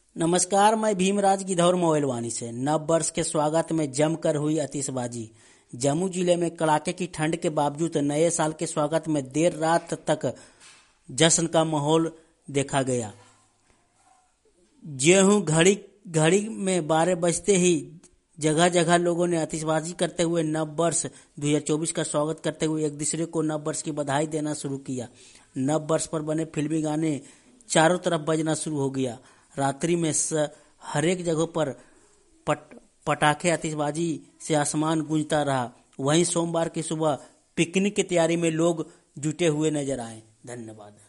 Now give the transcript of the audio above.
नमस्कार, मैं भीमराज गिद्धौर मोबाइलवानी से। नव वर्ष के स्वागत में जमकर हुई आतिशबाजी। जम्मू जिले में कड़ाके की ठंड के बावजूद नए साल के स्वागत में देर रात तक जश्न का माहौल देखा गया। ज्यों घड़ी घड़ी में 12 बजते ही जगह जगह लोगों ने आतिशबाजी करते हुए नव वर्ष 2024 का स्वागत करते हुए एक दूसरे को नव वर्ष की बधाई देना शुरू किया। नव वर्ष पर बने फिल्मी गाने चारों तरफ बजना शुरू हो गया। रात्रि में हरेक जगहों पर पटाखे आतिशबाजी से आसमान गूंजता रहा। वहीं सोमवार की सुबह पिकनिक की तैयारी में लोग जुटे हुए नजर आए। धन्यवाद।